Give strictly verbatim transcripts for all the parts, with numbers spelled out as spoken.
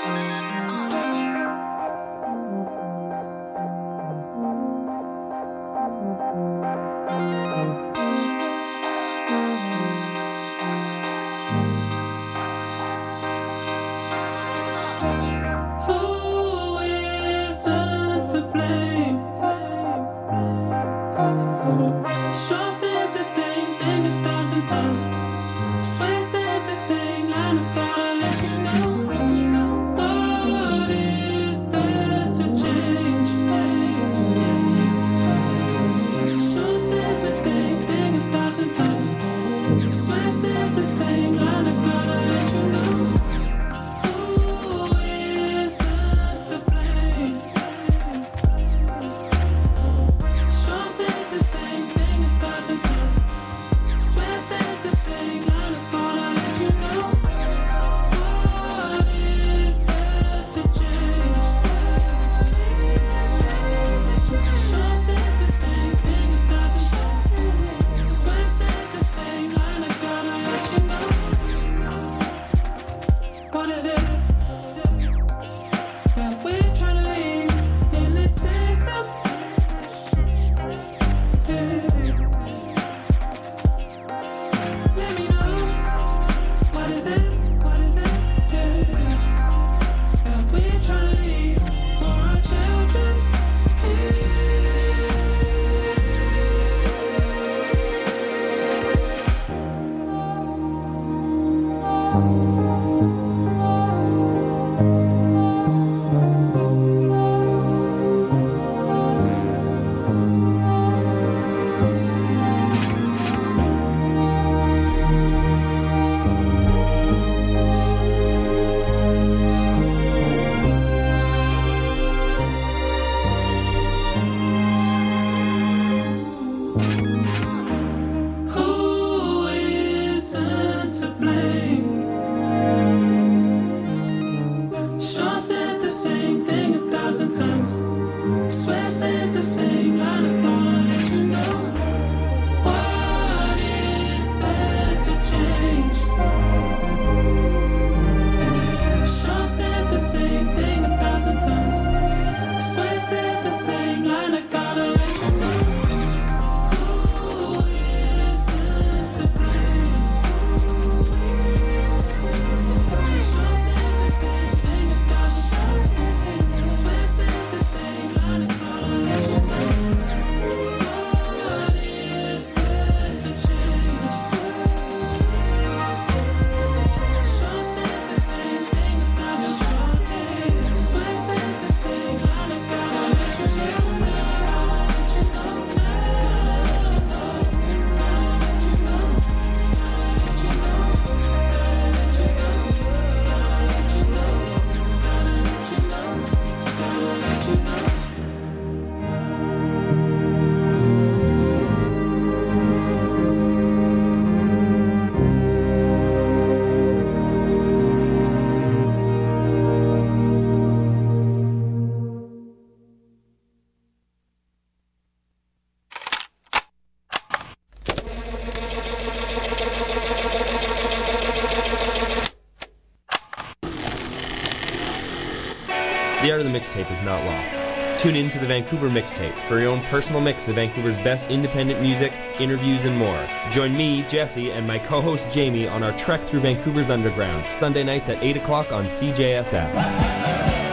The art of the mixtape is not lost. Tune in to the Vancouver Mixtape for your own personal mix of Vancouver's best independent music, interviews, and more. Join me, Jesse, and my co-host Jamie on our trek through Vancouver's underground, Sunday nights at eight o'clock on C J S F.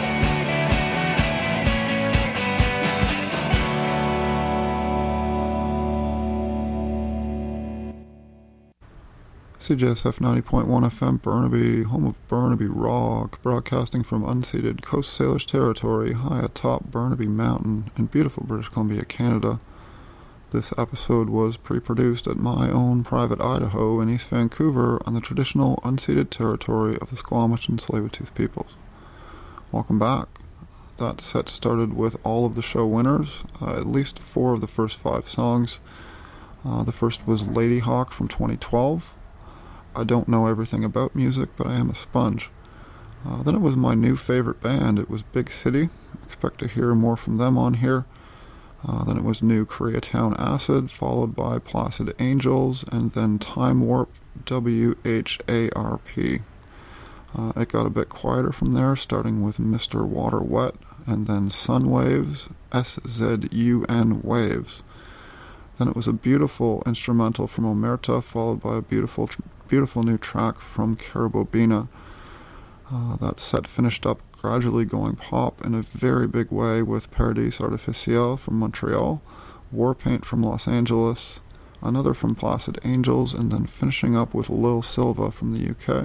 C J S F ninety point one F M Burnaby, home of Burnaby Rock, broadcasting from unceded Coast Salish territory high atop Burnaby Mountain in beautiful British Columbia, Canada. This episode was pre-produced at my own private Idaho in East Vancouver on the traditional unceded territory of the Squamish and Tsleil-Waututh peoples. Welcome back. That set started with all of the show winners, uh, at least four of the first five songs. Uh, the first was Lady Hawk from twenty twelve. I don't know everything about music, but I am a sponge. Uh, then it was my new favorite band. It was Big City. Expect to hear more from them on here. Uh, then it was new Koreatown Acid, followed by Placid Angels, and then Time Warp W H A R P. Uh, it got a bit quieter from there, starting with Mister Water Wet, and then Sun Waves, S Z U N Waves. Then it was a beautiful instrumental from Omerta, followed by a beautiful, tr- beautiful new track from Carabobina. Uh, that set finished up gradually going pop in a very big way with Paradis Artificiel from Montreal, Warpaint from Los Angeles, another from Placid Angels, and then finishing up with Lil Silva from the U K.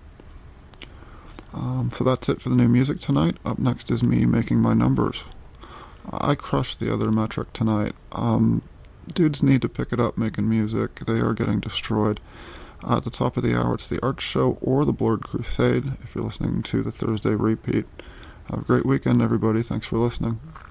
Um, so that's it for the new music tonight. Up next is me making my numbers. I crushed the other metric tonight. Um, dudes need to pick it up making music. They are getting destroyed. Uh, at the top of the hour, it's the Art Show or the Blurred Crusade, if you're listening to the Thursday repeat. Have a great weekend, everybody. Thanks for listening.